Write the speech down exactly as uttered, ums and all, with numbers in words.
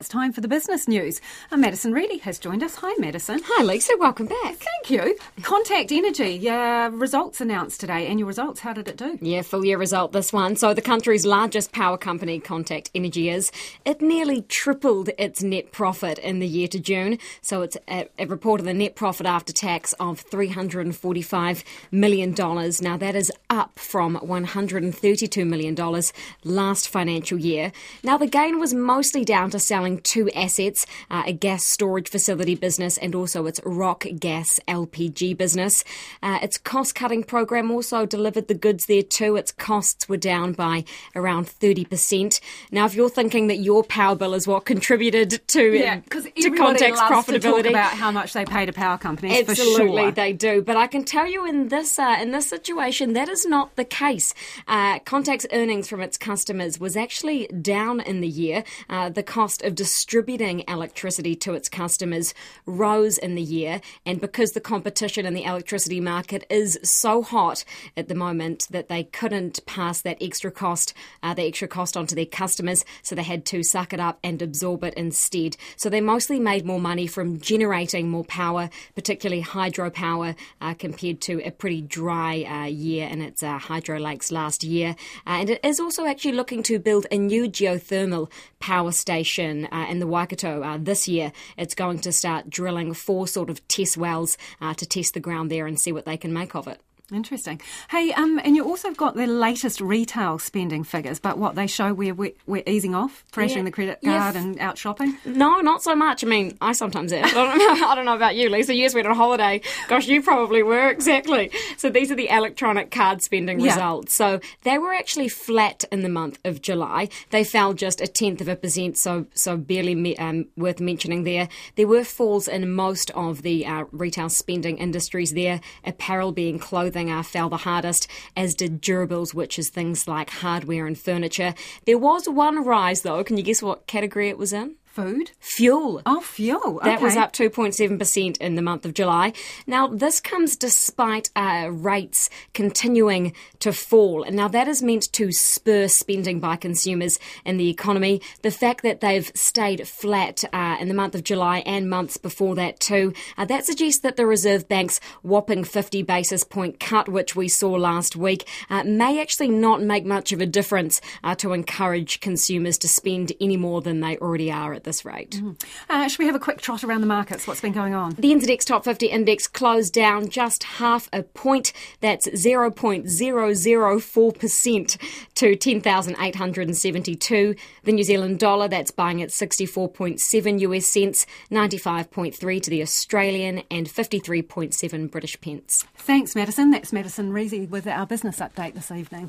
It's time for the business news. And Madison Reilly has joined us. Hi, Madison. Hi, Lisa. Welcome back. Thank you. Contact Energy, uh, results announced today. Annual results, how did it do? Yeah, full year result this one. So the country's largest power company, Contact Energy, is. It nearly tripled its net profit in the year to June. So it's a, it reported a net profit after tax of three hundred forty-five million dollars. Now, that is up from one hundred thirty-two million dollars last financial year. Now, the gain was mostly down to selling two assets, uh, a gas storage facility business and also its Rock Gas L P G business. Uh, its cost-cutting program also delivered the goods there too. Its costs were down by around thirty percent. Now, if you're thinking that your power bill is what contributed to, yeah, uh, to Contact's loves profitability, to talk about how much they pay to power companies. Absolutely, for sure. They do. But I can tell you in this uh, in this situation, that is not the case. Uh, Contact's earnings from its customers was actually down in the year. Uh, the cost of distributing electricity to its customers rose in the year, and because the competition in the electricity market is so hot at the moment that they couldn't pass that extra cost, uh, the extra cost onto their customers, so they had to suck it up and absorb it instead. So they mostly made more money from generating more power, particularly hydropower, uh, compared to a pretty dry uh, year in its uh, hydro lakes last year. Uh, and it is also actually looking to build a new geothermal power station uh, in the Waikato uh, this year. It's going to start drilling four sort of test wells uh, to test the ground there and see what they can make of it. Interesting. Hey, um, and you also got the latest retail spending figures, but what they show we're, we're, we're easing off, flashing yeah. the credit yeah. card and out shopping? No, not so much. I mean, I sometimes am. I don't know, I don't know about you, Lisa. You just went on holiday. Gosh, you probably were. Exactly. So these are the electronic card spending yeah. results. So they were actually flat in the month of July. They fell just a tenth of a percent, so so barely me, um, worth mentioning there. There were falls in most of the uh, retail spending industries there. Apparel being clothing uh, fell the hardest, as did durables, which is things like hardware and furniture. There was one rise, though. Can you guess what category it was in? Food? Fuel. Oh, fuel. Okay. That was up two point seven percent in the month of July. Now, this comes despite uh, rates continuing to fall. And now that is meant to spur spending by consumers in the economy. The fact that they've stayed flat uh, in the month of July and months before that too, uh, that suggests that the Reserve Bank's whopping fifty basis point cut, which we saw last week, uh, may actually not make much of a difference uh, to encourage consumers to spend any more than they already are at this rate. Mm. Uh, should we have a quick trot around the markets? What's been going on? The N Z X Top fifty Index closed down just half a point. That's zero point zero zero four percent to ten thousand eight hundred seventy-two. The New Zealand dollar, that's buying at sixty-four point seven U S cents, ninety-five point three to the Australian, and fifty-three point seven British pence. Thanks, Madison. That's Madison Reilly with our business update this evening.